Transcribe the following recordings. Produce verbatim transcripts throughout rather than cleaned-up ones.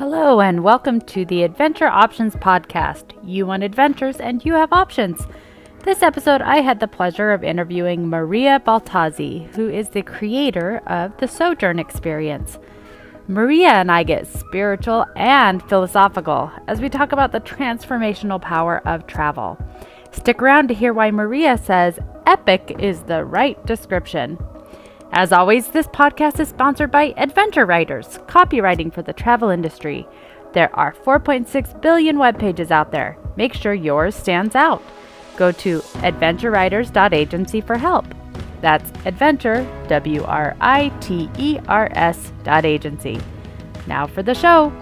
Hello and welcome to the Adventure Options Podcast. You want adventures and you have options. This episode, I had the pleasure of interviewing Maria Baltazzi, who is the creator of the Sojourn Experience. Maria and I get spiritual and philosophical as we talk about the transformational power of travel. Stick around to hear why Maria says epic is the right description. As always, this podcast is sponsored by Adventure Writers, copywriting for the travel industry. There are four point six billion web pages out there. Make sure yours stands out. Go to adventure writers dot agency for help. That's adventure, W R I T E R S dot agency. Now for the show.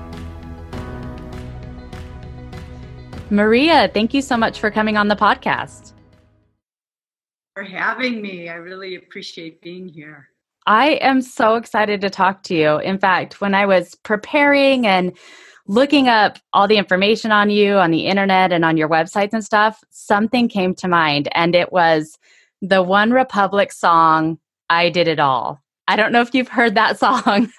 Maria, thank you so much for coming on the podcast. For having me. I really appreciate being here. I am so excited to talk to you. In fact, when I was preparing and looking up all the information on you on the internet and on your websites and stuff, something came to mind, and it was the One Republic song, I Did It All. I don't know if you've heard that song.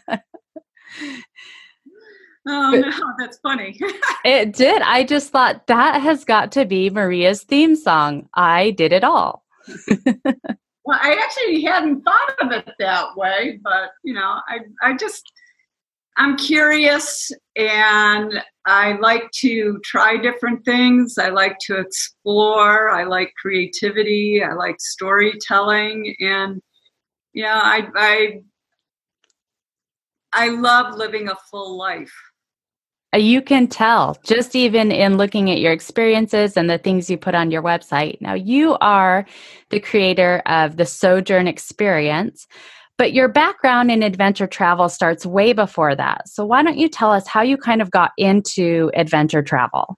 Oh, no, that's funny. It did. I just thought that has got to be Maria's theme song, I Did It All. Well, I actually hadn't thought of it that way, but, you know, I, I just, I'm curious and I like to try different things. I like to explore. I like creativity. I like storytelling. And, you know, I, I, I love living a full life. You can tell just even in looking at your experiences and the things you put on your website. Now, you are the creator of the Sojourn Experience, but your background in adventure travel starts way before that. So why don't you tell us how you kind of got into adventure travel?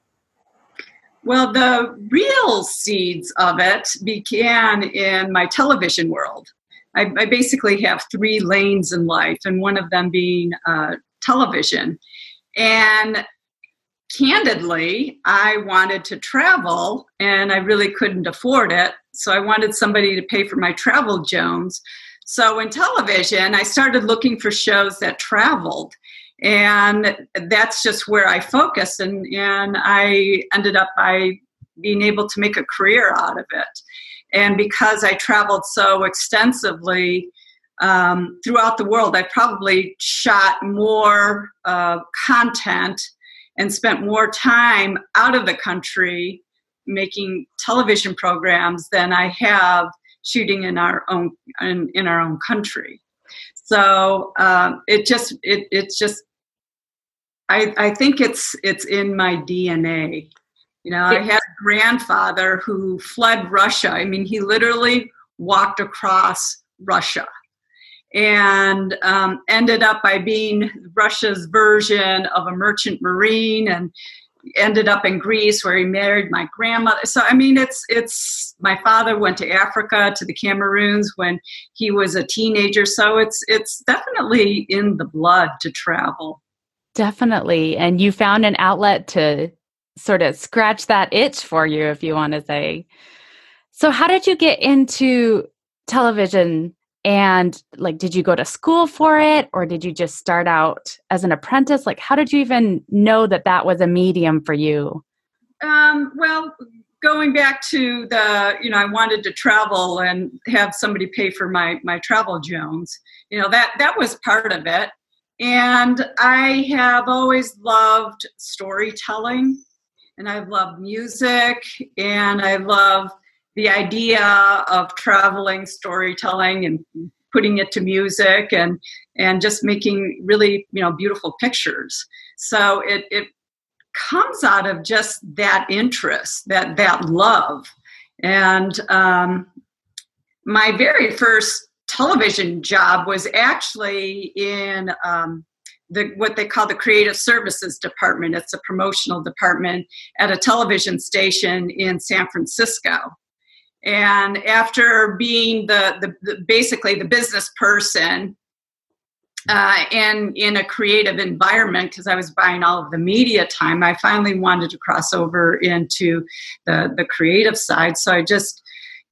Well, the real seeds of it began in my television world. I, I basically have three lanes in life, and one of them being uh, television. And candidly, I wanted to travel and I really couldn't afford it. So I wanted somebody to pay for my travel Jones. So in television, I started looking for shows that traveled. And that's just where I focused. And, and I ended up by being able to make a career out of it. And because I traveled so extensively, Um, throughout the world, I probably shot more uh, content and spent more time out of the country making television programs than I have shooting in our own in, in our own country. So um, it just it it's just I I think it's it's in my D N A. You know, I had a grandfather who fled Russia. I mean, he literally walked across Russia. And um, ended up by being Russia's version of a merchant marine, and ended up in Greece where he married my grandmother. So, I mean, it's it's my father went to Africa, to the Cameroons when he was a teenager. So it's it's definitely in the blood to travel. Definitely. And you found an outlet to sort of scratch that itch for you, if you want to say. So how did you get into television? And like, did you go to school for it, or did you just start out as an apprentice? Like, how did you even know that that was a medium for you? Um, well, going back to the, you know, I wanted to travel and have somebody pay for my, my travel Jones, you know, that, that was part of it. And I have always loved storytelling, and I love music, and I love the idea of traveling, storytelling, and putting it to music, and and just making really, you know, beautiful pictures. So it it comes out of just that interest, that that love. And um, my very first television job was actually in um, the what they call the creative services department. It's a promotional department at a television station in San Francisco. And after being the, the, the basically the business person uh, and in a creative environment, because I was buying all of the media time, I finally wanted to cross over into the, the creative side. So I just,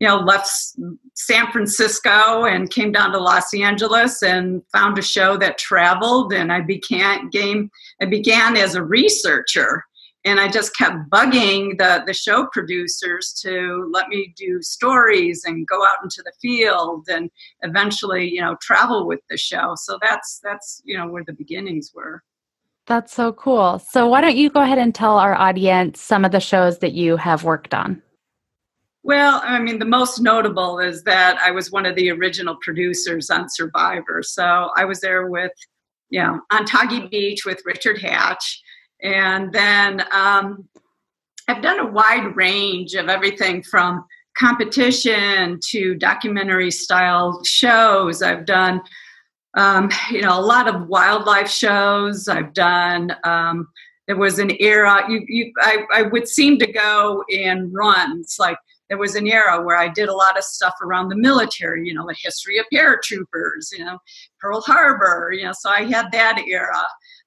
you know, left San Francisco and came down to Los Angeles and found a show that traveled. And I began game. I began as a researcher, and I just kept bugging the the show producers to let me do stories and go out into the field, and eventually, you know, travel with the show. So that's that's you know where the beginnings were. That's so cool. So why don't you go ahead and tell our audience some of the shows that you have worked on? Well, I mean, the most notable is that I was one of the original producers on Survivor. So I was there with, you know, on Toggy Beach with Richard Hatch. And then um, I've done a wide range of everything from competition to documentary style shows. I've done, um, you know, a lot of wildlife shows. I've done, um, there was an era, you, you, I, I would seem to go in runs, like, there was an era where I did a lot of stuff around the military, you know, the history of paratroopers, you know, Pearl Harbor, you know, so I had that era.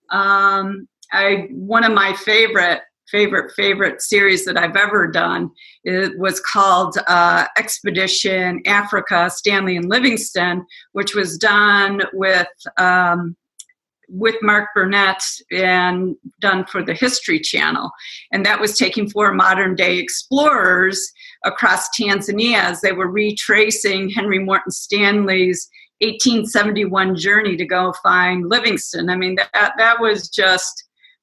Um, I one of my favorite, favorite, favorite series that I've ever done, it was called uh, Expedition Africa, Stanley and Livingston, which was done with um, with Mark Burnett and done for the History Channel. And that was taking four modern day explorers across Tanzania as they were retracing Henry Morton Stanley's eighteen seventy-one journey to go find Livingston. I mean, that that was just,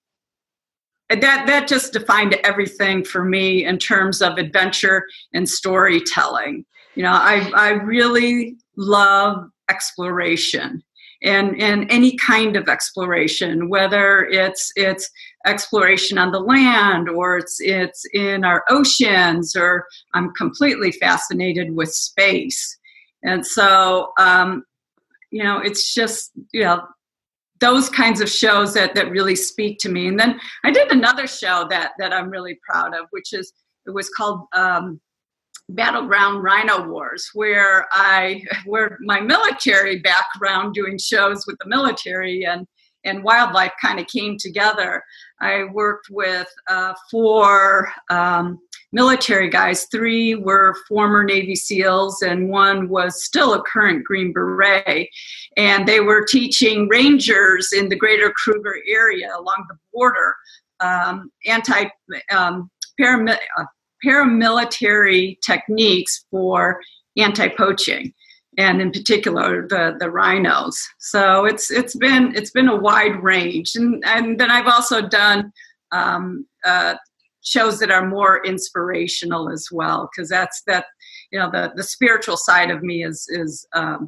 that that just defined everything for me in terms of adventure and storytelling. You know, I I really love exploration. And, and any kind of exploration, whether it's it's exploration on the land or it's it's in our oceans, or I'm completely fascinated with space. And so, um, you know, it's just, you know, those kinds of shows that, that really speak to me. And then I did another show that, that I'm really proud of, which is, it was called um, Battleground Rhino Wars, where I, where my military background doing shows with the military and, and wildlife kind of came together. I worked with uh, four um, military guys. Three were former Navy SEALs and one was still a current Green Beret. And they were teaching rangers in the greater Kruger area along the border um, anti, um, paramilitary, uh, paramilitary techniques for anti-poaching, and in particular the the rhinos. So it's it's been it's been a wide range, and and then I've also done um, uh, shows that are more inspirational as well, because that's that you know the the spiritual side of me is is um,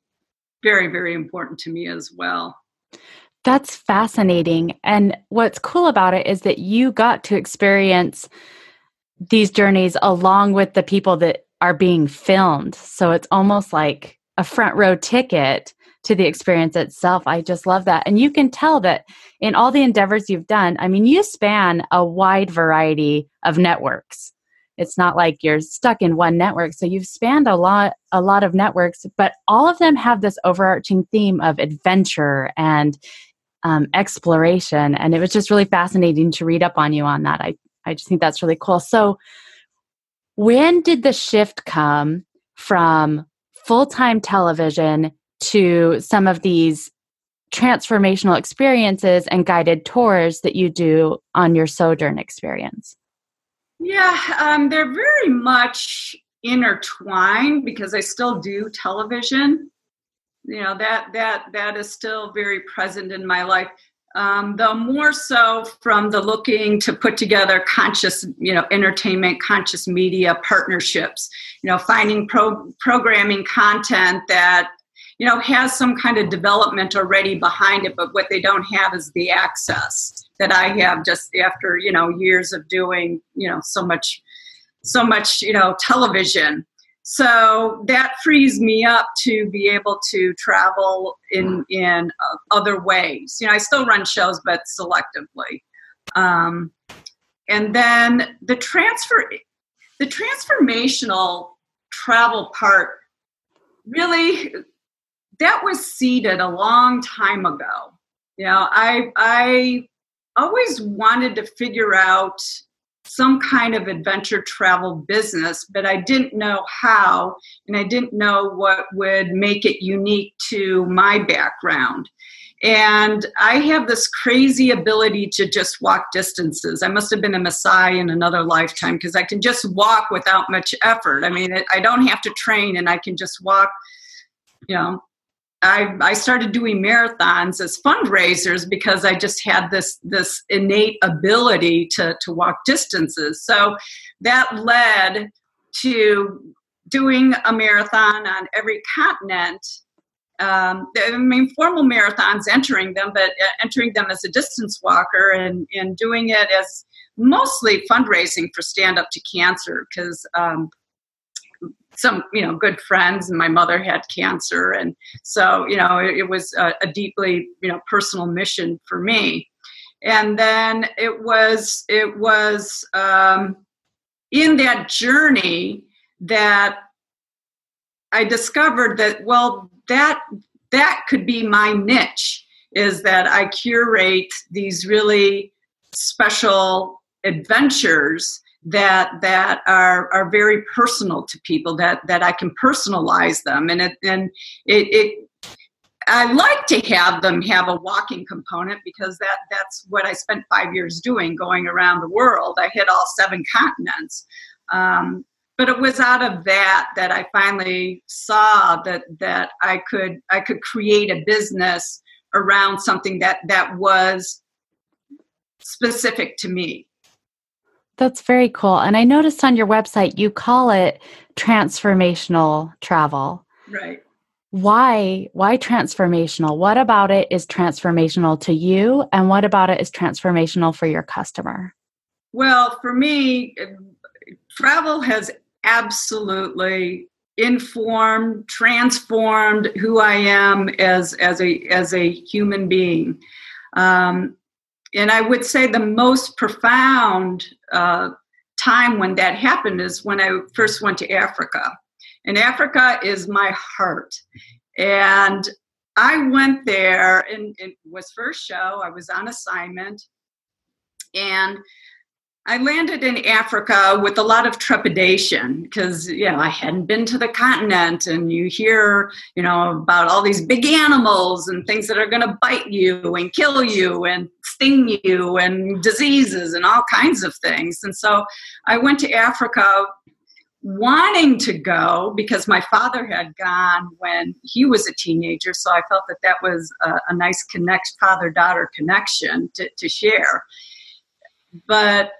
very very important to me as well. That's fascinating, and what's cool about it is that you got to experience these journeys along with the people that are being filmed. So it's almost like a front row ticket to the experience itself. I just love that. And you can tell that in all the endeavors you've done, I mean, you span a wide variety of networks. It's not like you're stuck in one network. So you've spanned a lot, a lot of networks, but all of them have this overarching theme of adventure and um, exploration. And it was just really fascinating to read up on you on that. I I just think that's really cool. So when did the shift come from full-time television to some of these transformational experiences and guided tours that you do on your Sojourn experience? Yeah, um, they're very much intertwined because I still do television. You know, that that that is still very present in my life. Um, though more so from the looking to put together conscious, you know, entertainment, conscious media partnerships, you know, finding pro- programming content that, you know, has some kind of development already behind it, but what they don't have is the access that I have just after, you know, years of doing, you know, so much, so much, you know, television. So that frees me up to be able to travel in in uh, other ways. You know, I still run shows, but selectively. Um, and then the transfer, the transformational travel part, really, that was seeded a long time ago. You know, I I always wanted to figure out some kind of adventure travel business, but I didn't know how, and I didn't know what would make it unique to my background. And I have this crazy ability to just walk distances. I must have been a Maasai in another lifetime, because I can just walk without much effort. I mean, it, I don't have to train, and I can just walk. You know, I, I started doing marathons as fundraisers because I just had this this innate ability to, to walk distances. So that led to doing a marathon on every continent. Um, I mean, formal marathons, entering them, but entering them as a distance walker, and, and doing it as mostly fundraising for Stand Up to Cancer, because um, some, you know, good friends, and my mother had cancer. And so, you know, it, it was a, a deeply, you know, personal mission for me. And then it was, it was um, in that journey that I discovered that, well, that that could be my niche, is that I curate these really special adventures that that are are very personal to people, that that I can personalize them. And it and it, it I like to have them have a walking component, because that that's what I spent five years doing, going around the world. I hit all seven continents. Um, But it was out of that that I finally saw that that I could I could create a business around something that that was specific to me. That's very cool. And I noticed on your website you call it transformational travel. Right. Why why transformational? What about it is transformational to you, and what about it is transformational for your customer? Well, for me, travel has absolutely informed, transformed who I am as as a as a human being. Um, and I would say the most profound uh, time when that happened is when I first went to Africa. And Africa is my heart. And I went there, and it was first show. I was on assignment, and I landed in Africa with a lot of trepidation, because, you know, I hadn't been to the continent, and you hear, you know, about all these big animals and things that are going to bite you and kill you and sting you, and diseases and all kinds of things. And so I went to Africa wanting to go because my father had gone when he was a teenager. So I felt that that was a, a nice connect, father-daughter connection to, to share. But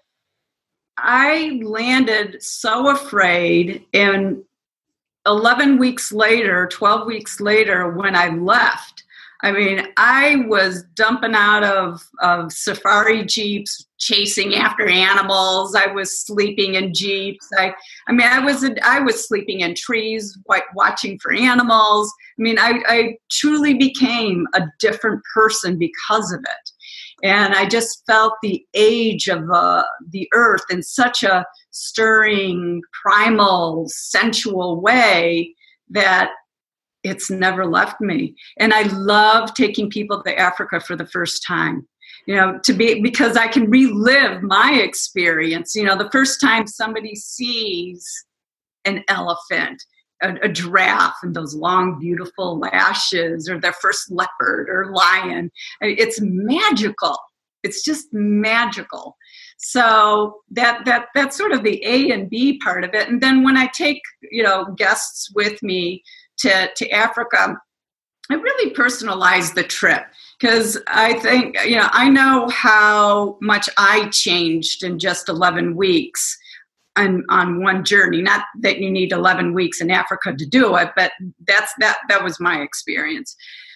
I landed so afraid, and eleven weeks later, twelve weeks later, when I left, I mean, I was dumping out of, of safari jeeps, chasing after animals. I was sleeping in jeeps. I, I mean, I was I was sleeping in trees, watching for animals. I mean, I, I truly became a different person because of it. And I just felt the age of uh, the earth in such a stirring, primal, sensual way that it's never left me. And I love taking people to Africa for the first time, you know, to be, because I can relive my experience. You know, the first time somebody sees an elephant, a, a giraffe, and those long, beautiful lashes, or their first leopard or lion, it's magical. It's just magical. So that that that's sort of the A and B part of it. And then when I take, you know, guests with me to, to Africa, I really personalize the trip, because I think, you know, I know how much I changed in just eleven weeks on, on one journey. Not that you need eleven weeks in Africa to do it, but that's that that was my experience.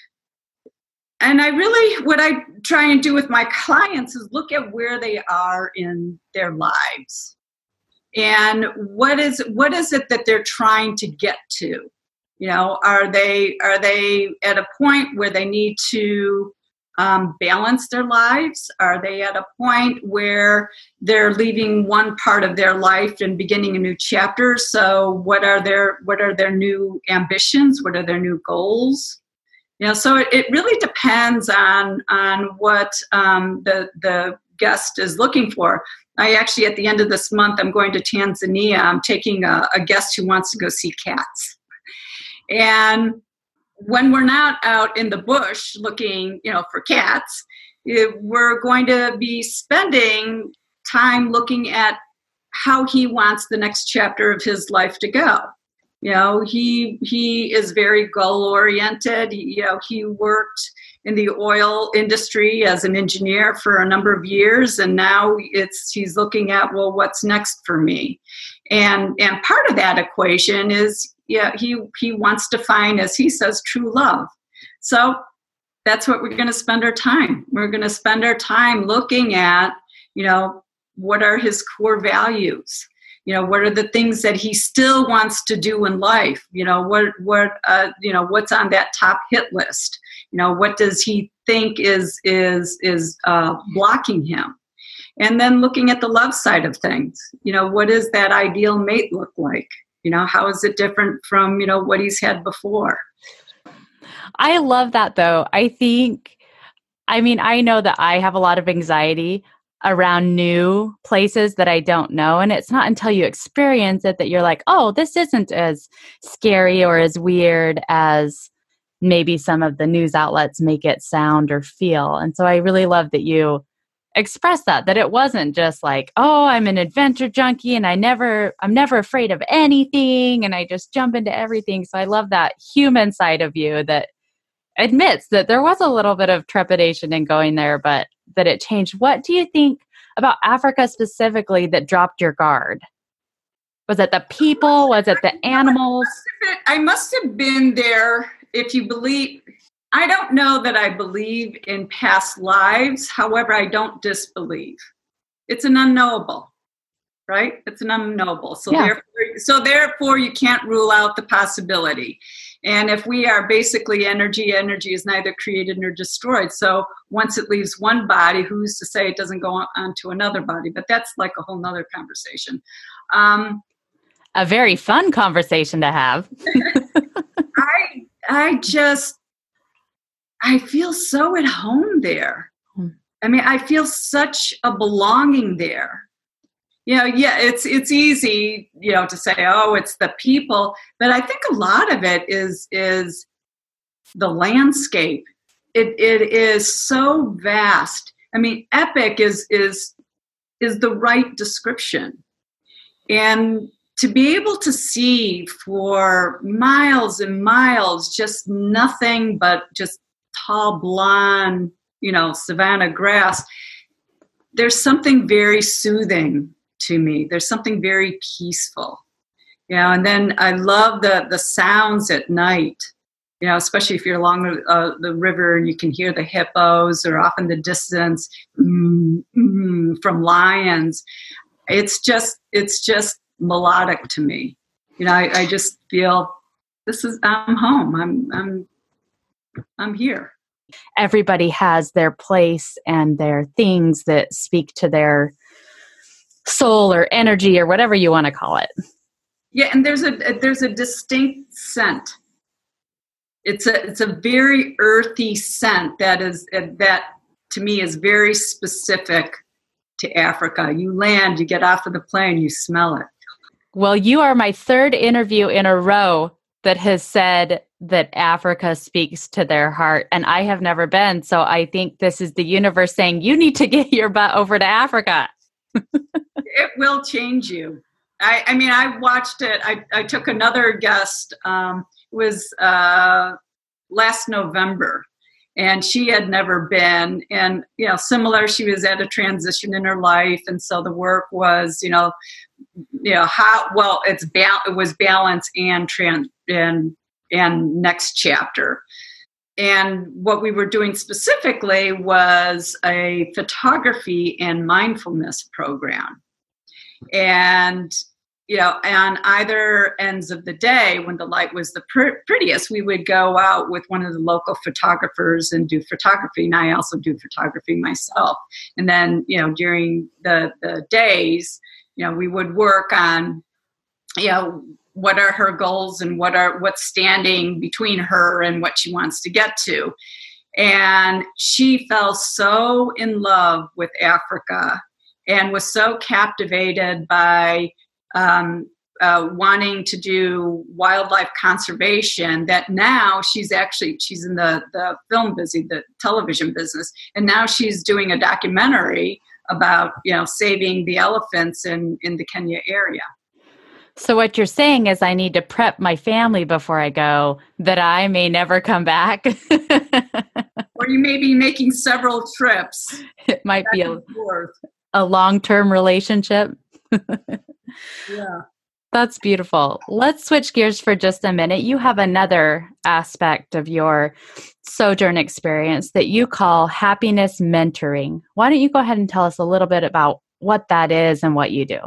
And I really, what I try and do with my clients is look at where they are in their lives, and what is what is it that they're trying to get to. You know, are they are they at a point where they need to um, balance their lives? Are they at a point where they're leaving one part of their life and beginning a new chapter? So what are their what are their new ambitions? What are their new goals? You know, so it, it really depends on on what um, the the guest is looking for. I actually, at the end of this month, I'm going to Tanzania. I'm taking a, a guest who wants to go see cats. And when we're not out in the bush looking, you know, for cats, it, we're going to be spending time looking at how he wants the next chapter of his life to go. You know, he he is very goal-oriented. He, you know, he worked in the oil industry as an engineer for a number of years, and now it's he's looking at, well, what's next for me? And and part of that equation is, yeah, he he wants to find, as he says, true love. So that's what we're going to spend our time. We're going to spend our time looking at, you know, what are his core values? You know, what are the things that he still wants to do in life? You know, what, what, uh, you know, what's on that top hit list? You know, what does he think is, is, is uh, blocking him? And then looking at the love side of things. You know, what does that ideal mate look like? You know, how is it different from, you know, what he's had before? I love that, though. I think, I mean, I know that I have a lot of anxiety around new places that I don't know. And it's not until you experience it that you're like, oh, this isn't as scary or as weird as maybe some of the news outlets make it sound or feel. And so I really love that you express that, that it wasn't just like, oh, I'm an adventure junkie and I never, I'm never afraid of anything and I just jump into everything. So I love that human side of you that admits that there was a little bit of trepidation in going there, but that it changed. What do you think about Africa specifically that dropped your guard? Was it the people? Was it the animals? I must have been there. If you believe, I don't know that I believe in past lives. However, I don't disbelieve. It's an unknowable, right? It's an unknowable. So, yeah. therefore, so therefore, you can't rule out the possibility. And if we are basically energy, energy is neither created nor destroyed. So once it leaves one body, who's to say it doesn't go on to another body? But that's like a whole nother conversation. Um, a very fun conversation to have. I I just, I feel so at home there. I mean, I feel such a belonging there. You know, yeah, it's it's easy, you know, to say, oh, it's the people, but I think a lot of it is is the landscape. It it is so vast. I mean, epic is is is the right description, and to be able to see for miles and miles just nothing but just tall blonde, you know, savanna grass. There's something very soothing to me. There's something very peaceful, you know, and then I love the, the sounds at night, you know, especially if you're along the, uh, the river and you can hear the hippos or off in the distance mm, mm, from lions. It's just, it's just melodic to me. You know, I, I just feel this is, I'm home. I'm, I'm, I'm here. Everybody has their place and their things that speak to their soul or energy or whatever you want to call it. Yeah, and there's a there's a distinct scent. It's a it's a very earthy scent that is that to me is very specific to Africa. You land, you get off of the plane, you smell it. Well, you are my third interview in a row that has said that Africa speaks to their heart, and I have never been. So I think this is the universe saying you need to get your butt over to Africa. It will change you. I, I mean, I watched it. I, I took another guest. Um, it was uh, last November, and she had never been. And, you know, similar, she was at a transition in her life. And so the work was, you know, you know, how, well, it's ba- it was balance and trans and, and next chapter. And what we were doing specifically was a photography and mindfulness program. And, you know, on either ends of the day, when the light was the pr- prettiest, we would go out with one of the local photographers and do photography. And I also do photography myself. And then, you know, during the, the days, you know, we would work on, you know, what are her goals and what are what's standing between her and what she wants to get to. And she fell so in love with Africa and was so captivated by um, uh, wanting to do wildlife conservation that now she's actually, she's in the, the film business, the television business, and now she's doing a documentary about, you know, saving the elephants in, in the Kenya area. So what you're saying is I need to prep my family before I go, that I may never come back. Or you may be making several trips. It might be a, a long-term relationship. Yeah. That's beautiful. Let's switch gears for just a minute. You have another aspect of your Sojourn experience that you call happiness mentoring. Why don't you go ahead and tell us a little bit about what that is and what you do?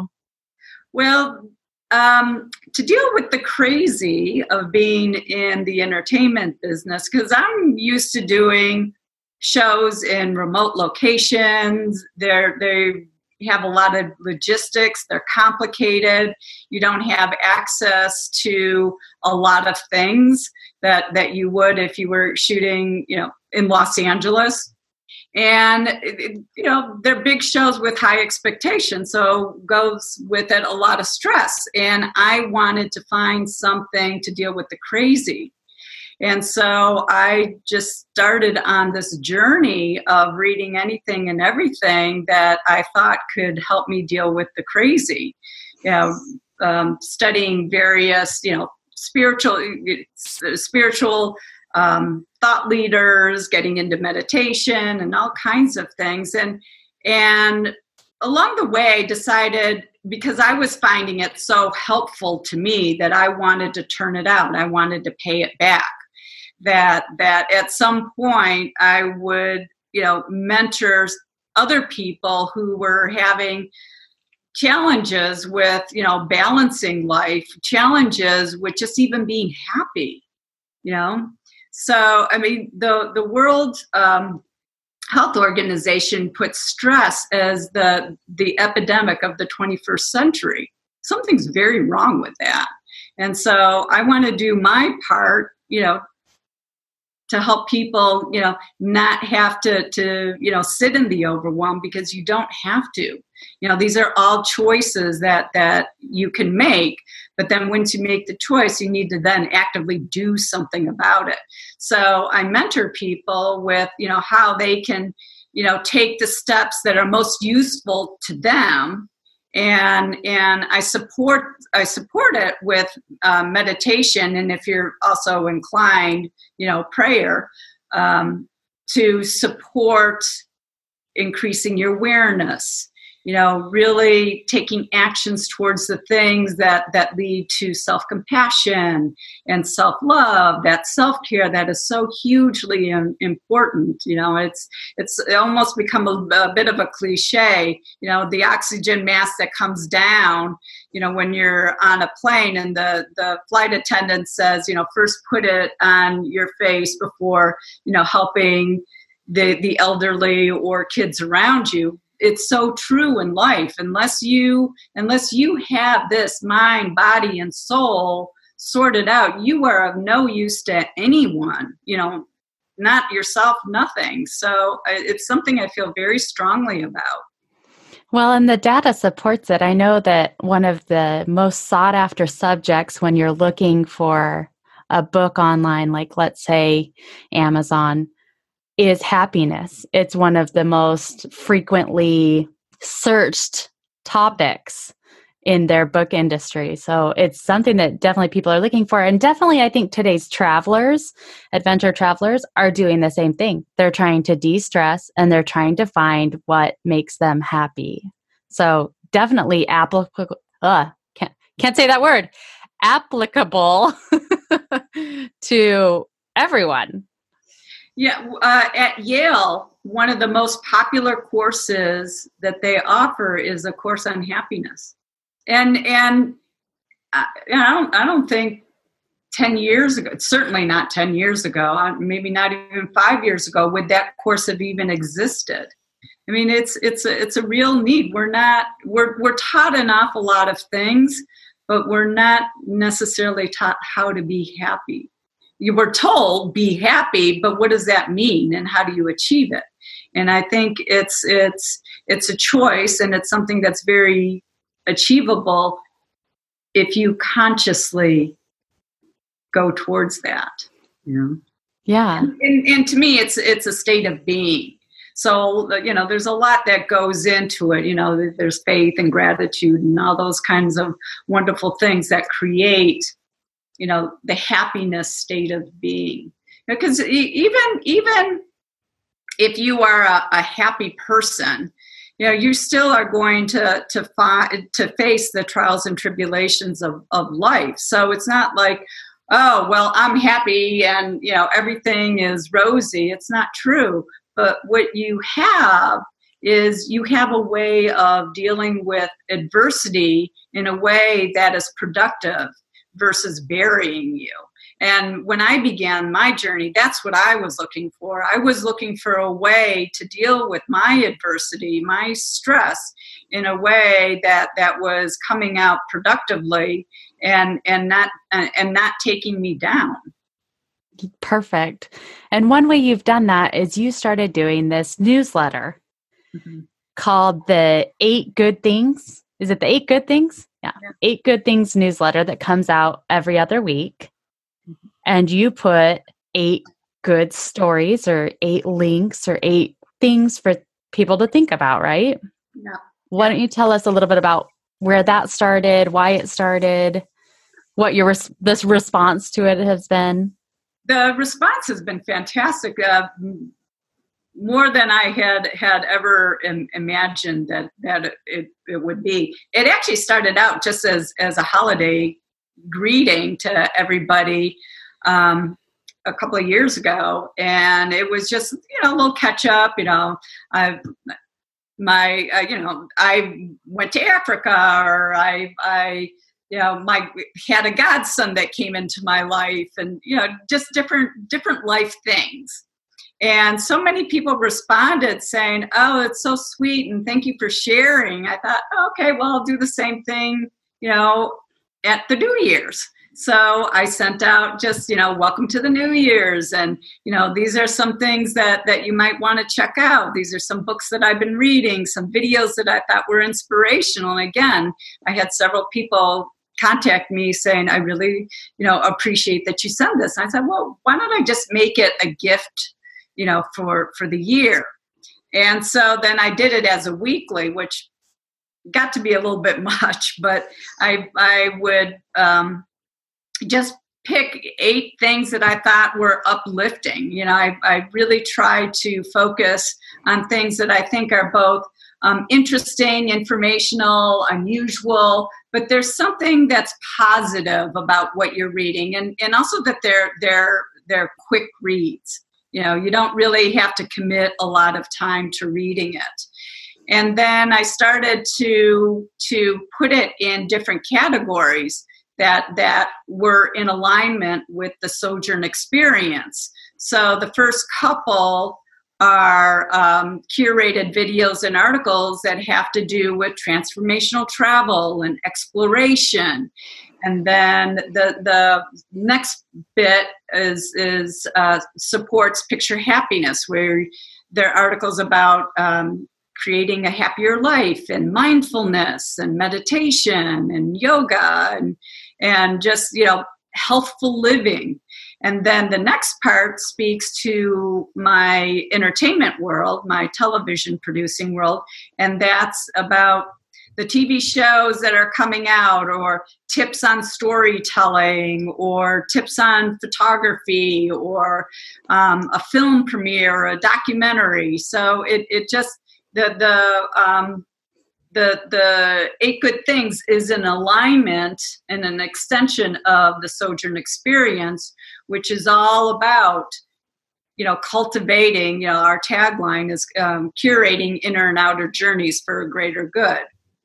Well, Um, to deal with the crazy of being in the entertainment business, because I'm used to doing shows in remote locations. They're, they have a lot of logistics. They're complicated. You don't have access to a lot of things that, that you would if you were shooting, you know, in Los Angeles. And, it, you know, they're big shows with high expectations, so goes with it a lot of stress. And I wanted to find something to deal with the crazy. And so I just started on this journey of reading anything and everything that I thought could help me deal with the crazy. You know, um, studying various, you know, spiritual, spiritual, Um, thought leaders, getting into meditation and all kinds of things. And, and along the way decided, because I was finding it so helpful to me, that I wanted to turn it out. I wanted to pay it back. That, that at some point I would, you know, mentor other people who were having challenges with, you know, balancing life, challenges with just even being happy, you know. So, I mean, the, the World um, Health Organization puts stress as the, the epidemic of the twenty-first century. Something's very wrong with that. And so I want to do my part, you know, to help people, you know, not have to, to, you know, sit in the overwhelm, because you don't have to. You know, these are all choices that, that you can make. But then once you make the choice, you need to then actively do something about it. So I mentor people with, you know, how they can, you know, take the steps that are most useful to them. And, and I support, I support it with uh, meditation. And if you're also inclined, you know, prayer, um, to support increasing your awareness, you know, really taking actions towards the things that, that lead to self-compassion and self-love, that self-care that is so hugely um, important. You know, it's, it's almost become a, a bit of a cliche, you know, the oxygen mask that comes down, you know, when you're on a plane and the, the flight attendant says, you know, first put it on your face before, you know, helping the, the elderly or kids around you. It's so true in life. Unless you, unless you have this mind, body, and soul sorted out, you are of no use to anyone, you know, not yourself, nothing. So it's something I feel very strongly about. Well, and the data supports it. I know that one of the most sought after subjects when you're looking for a book online, like let's say Amazon, is happiness. It's one of the most frequently searched topics in their book industry. So it's something that definitely people are looking for. And definitely I think today's travelers, adventure travelers, are doing the same thing. They're trying to de-stress and they're trying to find what makes them happy. So definitely applicable, uh, can't, can't say that word, applicable to everyone. Yeah, uh, at Yale, one of the most popular courses that they offer is a course on happiness, and and I, I don't I don't think ten years ago, certainly not ten years ago, maybe not even five years ago, would that course have even existed. I mean, it's it's a, it's a real need. We're not we're we're taught an awful lot of things, but we're not necessarily taught how to be happy. you were told be happy, but what does that mean and how do you achieve it? And I think it's it's it's a choice, and it's something that's very achievable if you consciously go towards that. You know? Yeah. And, and, and to me, it's it's a state of being. So, you know, there's a lot that goes into it. You know, there's faith and gratitude and all those kinds of wonderful things that create, you know, the happiness state of being. Because even, even if you are a, a happy person, you know, you still are going to to, fi- to face the trials and tribulations of, of life. So it's not like, oh, well, I'm happy and, you know, everything is rosy. It's not true. But what you have is you have a way of dealing with adversity in a way that is productive versus burying you. And when I began my journey, that's what I was looking for. I was looking for a way to deal with my adversity, my stress, in a way that, that was coming out productively and, and not and not taking me down. Perfect. And one way you've done that is you started doing this newsletter mm-hmm. called the Eight Good Things. Is it the Eight Good Things? Yeah. yeah. Eight Good Things newsletter that comes out every other week. Mm-hmm. And you put eight good stories or eight links or eight things for people to think about, right? Yeah. Why don't you tell us a little bit about where that started, why it started, what your res- this response to it has been? The response has been fantastic, uh, more than I had had ever im- imagined that that it, it would be. It actually started out just as, as a holiday greeting to everybody um, a couple of years ago, and it was just, you know, a little catch up. You know, I my uh, you know I went to Africa, or I I. You know, my had a godson that came into my life, and you know, just different different life things. And so many people responded saying, "Oh, it's so sweet, and thank you for sharing." I thought, oh, okay, well, I'll do the same thing, you know, at the New Year's. So I sent out just, you know, welcome to the New Year's, and you know, these are some things that that you might want to check out. These are some books that I've been reading, some videos that I thought were inspirational. And again, I had several people contact me saying, I really, you know, appreciate that you send this. And I said, well, why don't I just make it a gift, you know, for, for the year? And so then I did it as a weekly, which got to be a little bit much, but I, I would um, just pick eight things that I thought were uplifting. You know, I, I really tried to focus on things that I think are both Um, interesting, informational, unusual, but there's something that's positive about what you're reading, and, and also that they're they're they're quick reads. You know, you don't really have to commit a lot of time to reading it. And then I started to to put it in different categories that that were in alignment with the Sojourn experience. So the first couple are um, curated videos and articles that have to do with transformational travel and exploration. And then the the next bit is is uh, supports picture happiness, where there are articles about um, creating a happier life and mindfulness and meditation and yoga and and just, you know, healthful living. And then the next part speaks to my entertainment world, my television producing world, and that's about the T V shows that are coming out, or tips on storytelling, or tips on photography, or um, a film premiere, or a documentary. So it, it just, the, the, um, The the Eight Good Things is an alignment and an extension of the Sojourn experience, which is all about, you know, cultivating, you know, our tagline is um, curating inner and outer journeys for a greater good.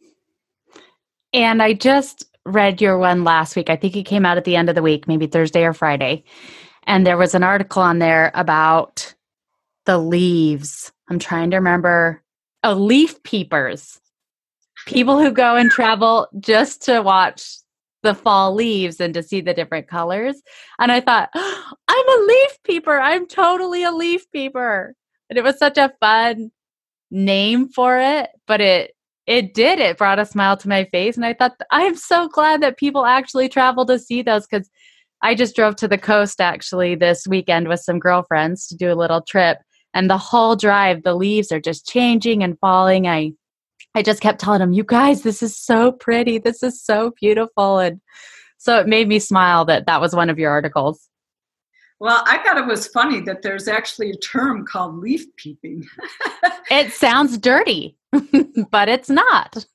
And I just read your one last week. I think it came out at the end of the week, maybe Thursday or Friday. And there was an article on there about the leaves. I'm trying to remember. Oh, leaf peepers. People who go and travel just to watch the fall leaves and to see the different colors. And I thought, oh, I'm a leaf peeper. I'm totally a leaf peeper. And it was such a fun name for it, but it it did. It brought a smile to my face. And I thought, I am so glad that people actually travel to see those, because I just drove to the coast actually this weekend with some girlfriends to do a little trip. And the whole drive, the leaves are just changing and falling. I I just kept telling them, you guys, this is so pretty. This is so beautiful. And so it made me smile that that was one of your articles. Well, I thought it was funny that there's actually a term called leaf peeping. It sounds dirty, but it's not.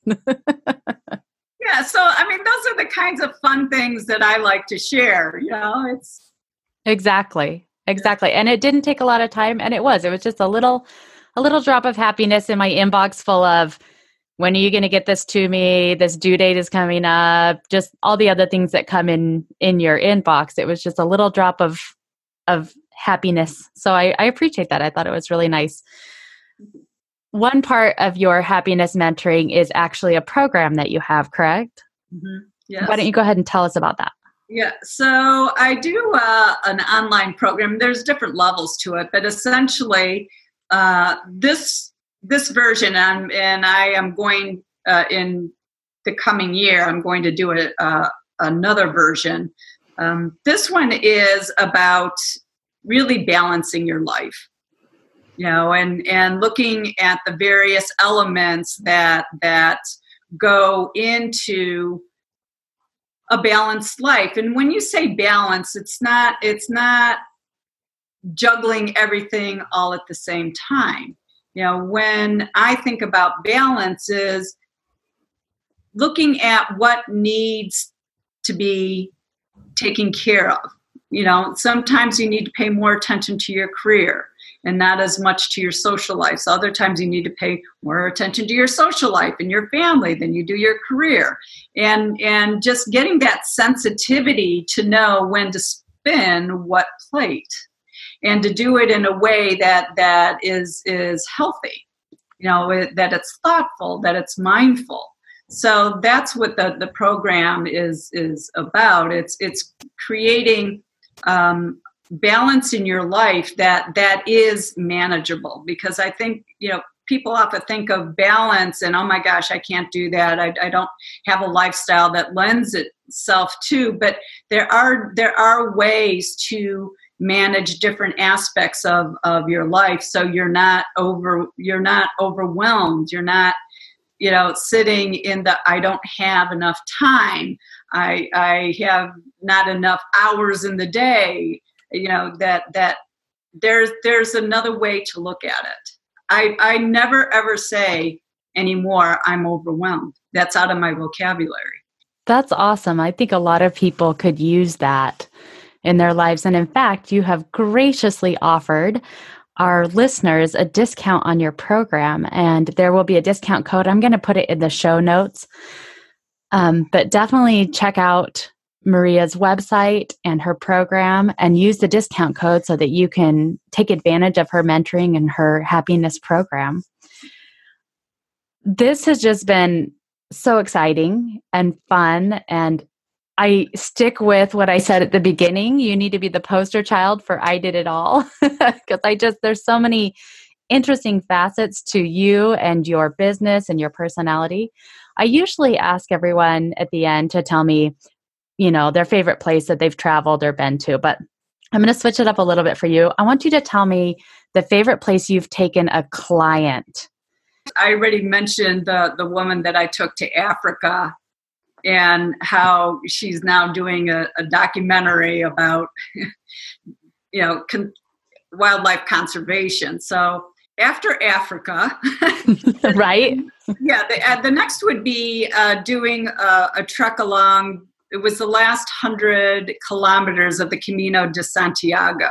Yeah, so I mean, those are the kinds of fun things that I like to share. You know, it's exactly, exactly, and it didn't take a lot of time, and it was, it was just a little, a little drop of happiness in my inbox full of, when are you going to get this to me? This due date is coming up. Just all the other things that come in in your inbox. It was just a little drop of of happiness. So I, I appreciate that. I thought it was really nice. One part of your happiness mentoring is actually a program that you have, correct? Mm-hmm. Yes. Why don't you go ahead and tell us about that? Yeah, so I do uh, an online program. There's different levels to it, but essentially uh, this this version, and, and I am going uh, in the coming year, I'm going to do a, uh, another version. Um, this one is about really balancing your life. You know, and, and looking at the various elements that that go into a balanced life. And when you say balance, it's not it's not juggling everything all at the same time. You know, when I think about balance, is looking at what needs to be taken care of. You know, sometimes you need to pay more attention to your career and not as much to your social life. So other times you need to pay more attention to your social life and your family than you do your career. And and just getting that sensitivity to know when to spin what plate, and to do it in a way that that is is healthy, you know, that it's thoughtful, that it's mindful. So that's what the, the program is is about. It's it's creating um, balance in your life that that is manageable, because I think, you know, people often think of balance and, oh my gosh, I can't do that. I, I don't have a lifestyle that lends itself to, but there are there are ways to manage different aspects of, of your life, so you're not over you're not overwhelmed. You're not, you know, sitting in the I don't have enough time. I I have not enough hours in the day. You know, that that there's there's another way to look at it. I I never ever say anymore I'm overwhelmed. That's out of my vocabulary. That's awesome. I think a lot of people could use that in their lives. And in fact, you have graciously offered our listeners a discount on your program, and there will be a discount code. I'm going to put it in the show notes. Um, but definitely check out Maria's website and her program and use the discount code so that you can take advantage of her mentoring and her happiness program. This has just been so exciting and fun, and I stick with what I said at the beginning. You need to be the poster child for I did it all, because I just, there's so many interesting facets to you and your business and your personality. I usually ask everyone at the end to tell me, you know, their favorite place that they've traveled or been to, but I'm going to switch it up a little bit for you. I want you to tell me the favorite place you've taken a client. I already mentioned the, the woman that I took to Africa, and how she's now doing a, a documentary about, you know, con- wildlife conservation. So after Africa, right? Yeah, the, uh, the next would be uh, doing a, a trek along. It was the last hundred kilometers of the Camino de Santiago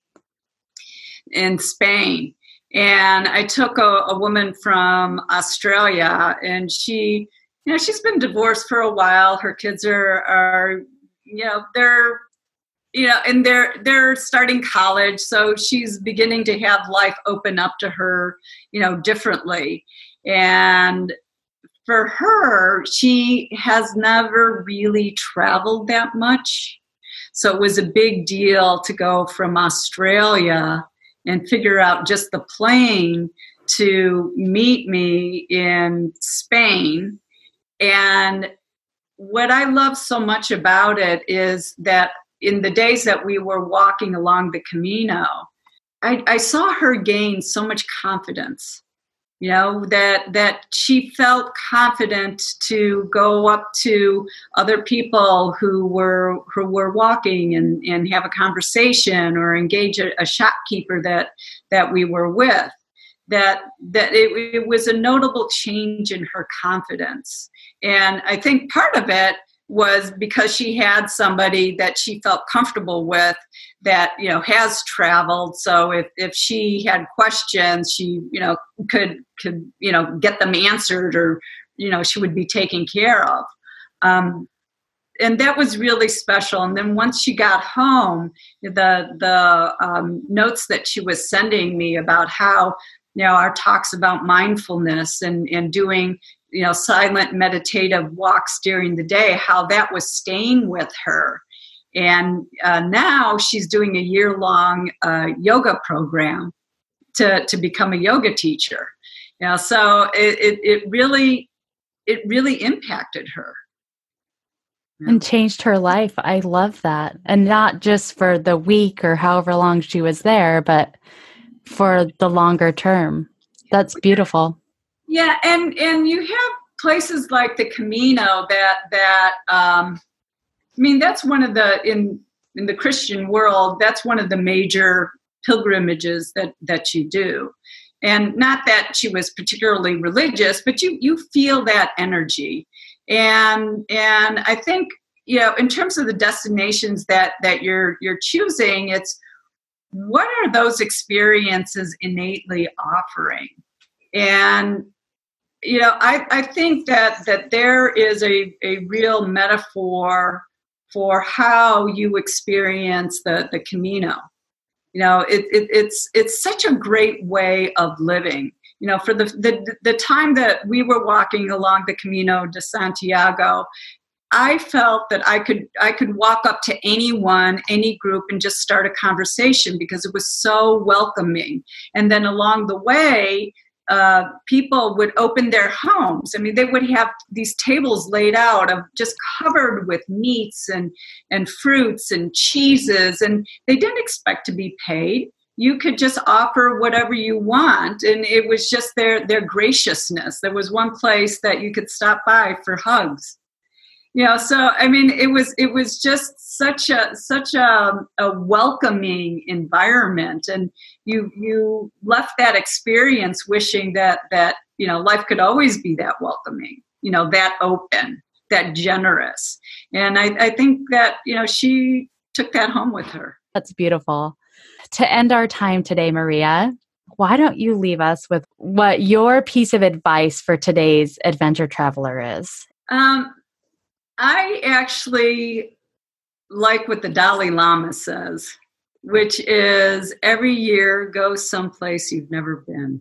in Spain. And I took a, a woman from Australia, and she, you know, she's been divorced for a while. Her kids are, are, you know, they're, you know, and they're, they're starting college. So she's beginning to have life open up to her, you know, differently. And for her, she has never really traveled that much. So it was a big deal to go from Australia and figure out just the plane to meet me in Spain. And what I love so much about it is that in the days that we were walking along the Camino, I, I saw her gain so much confidence, you know, that that she felt confident to go up to other people who were who were walking and, and have a conversation or engage a, a shopkeeper that that we were with. That that it, it was a notable change in her confidence. And I think part of it was because she had somebody that she felt comfortable with that, you know, has traveled. So if, if she had questions, she, you know, could, could, you know, get them answered, or, you know, she would be taken care of. Um, and that was really special. And then once she got home, the, the um, notes that she was sending me about how, you know, our talks about mindfulness and, and doing, you know, silent meditative walks during the day, how that was staying with her. And uh, now she's doing a year-long uh, yoga program to, to become a yoga teacher. You know, so it, it, it really, it really impacted her. And changed her life. I love that. And not just for the week or however long she was there, but for the longer term. That's beautiful. Yeah, and and you have places like the Camino that that um, I mean, that's one of the in in the Christian world, that's one of the major pilgrimages that that you do. And not that she was particularly religious, but you you feel that energy. And and I think, you know, in terms of the destinations that that you're you're choosing, it's what are those experiences innately offering? And you know, I, I think that that there is a, a real metaphor for how you experience the, the Camino. You know, it, it, it's it's such a great way of living. You know, for the, the the time that we were walking along the Camino de Santiago, I felt that I could I could walk up to anyone, any group, and just start a conversation because it was so welcoming. And then along the way, Uh, people would open their homes. I mean, they would have these tables laid out of just covered with meats and, and fruits and cheeses, and they didn't expect to be paid. You could just offer whatever you want, and it was just their, their graciousness. There was one place that you could stop by for hugs. You know, so I mean, it was it was just such a such a, a welcoming environment, and you you left that experience wishing that that you know life could always be that welcoming, you know, that open, that generous, and I, I think that you know she took that home with her. That's beautiful. To end our time today, Maria, why don't you leave us with what your piece of advice for today's adventure traveler is? Um, I actually like what the Dalai Lama says, which is every year go someplace you've never been.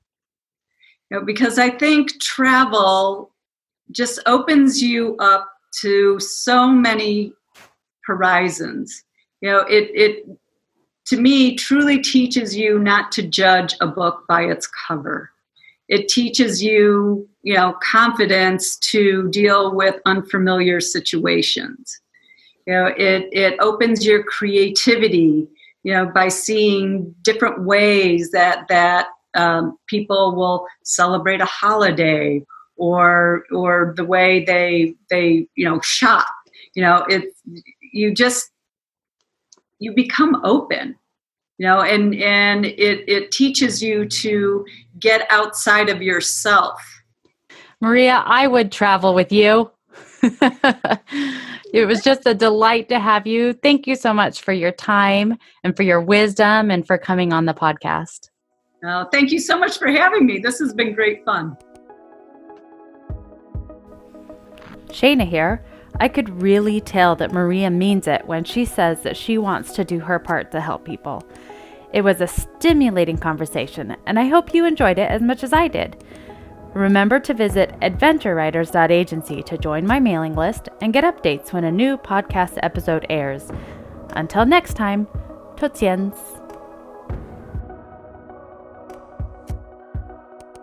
You know, because I think travel just opens you up to so many horizons. You know, it it to me truly teaches you not to judge a book by its cover. It teaches you, you know, confidence to deal with unfamiliar situations. You know, it, it opens your creativity, you know, by seeing different ways that, that um, people will celebrate a holiday or, or the way they, they, you know, shop. You know, it, you just, you become open. You know, and, and it, it teaches you to get outside of yourself. Maria, I would travel with you. It was just a delight to have you. Thank you so much for your time and for your wisdom and for coming on the podcast. Uh, thank you so much for having me. This has been great fun. Shayna here. I could really tell that Maria means it when she says that she wants to do her part to help people. It was a stimulating conversation, and I hope you enjoyed it as much as I did. Remember to visit adventure writers dot agency to join my mailing list and get updates when a new podcast episode airs. Until next time, 再见。